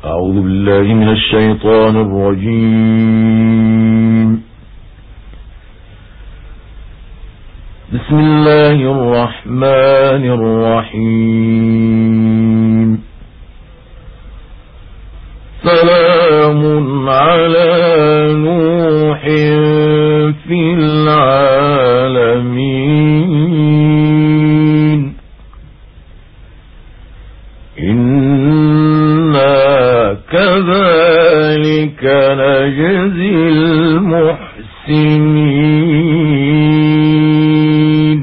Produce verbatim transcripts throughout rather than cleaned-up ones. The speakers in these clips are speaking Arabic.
أعوذ بالله من الشيطان الرجيم. بسم الله الرحمن الرحيم. سلام على نوح في العالمين إنا كذلك نجزي المحسنين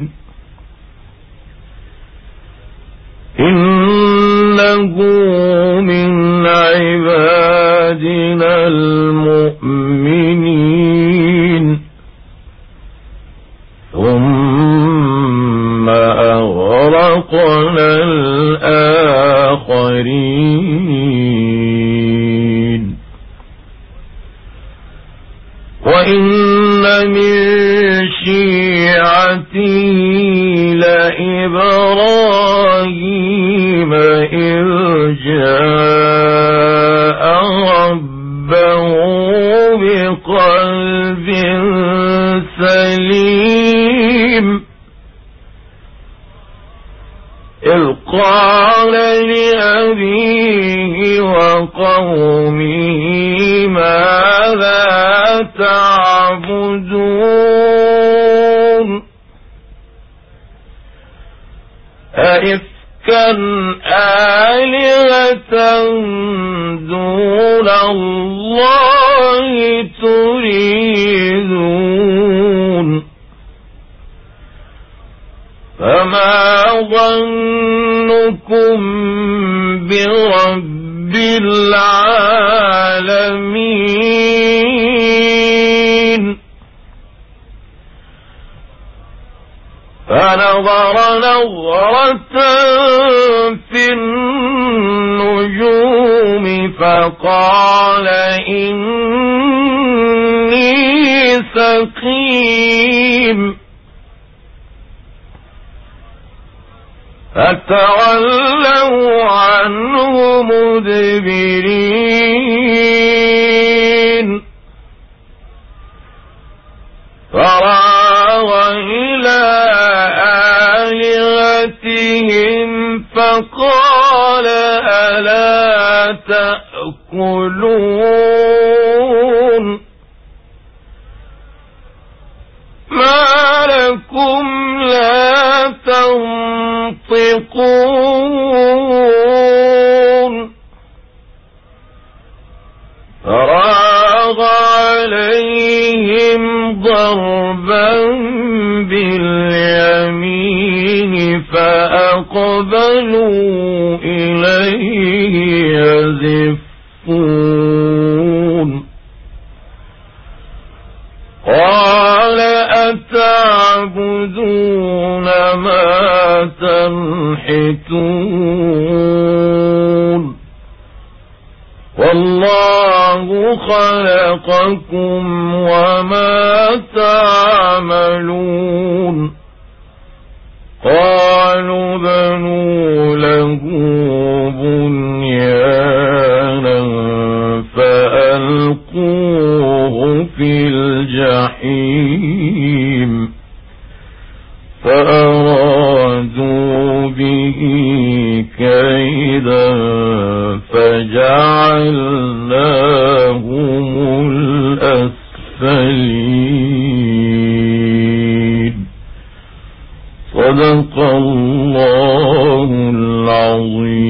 إنه من عبادنا المؤمنين ثم أغرقنا الآخرين وإن من شيعته لإبراهيم إذ جاء ربه بقلب سليم إذ قال لأبيه وقومه ماذا تعبدون أئفكا آلهة دون الله تريدون فما ظنكم برب العالمين فنظر نظرة في النجوم فقال إني سقيم فتولوا عنه مدبرين فراغ إلى آلهتهم فقال ألا تأكلون ما لكم لا تنطقون فراغ عليهم ضربا باليمين فأقبلوا إليه يزفون قال أتعبدون ما تنحتون والله خلقكم وما تعملون قالوا بنوا له بنيانا فألقوه في الجحيم فأرادوا به كيدا فجعلناهم الأسفلين صدق الله العظيم.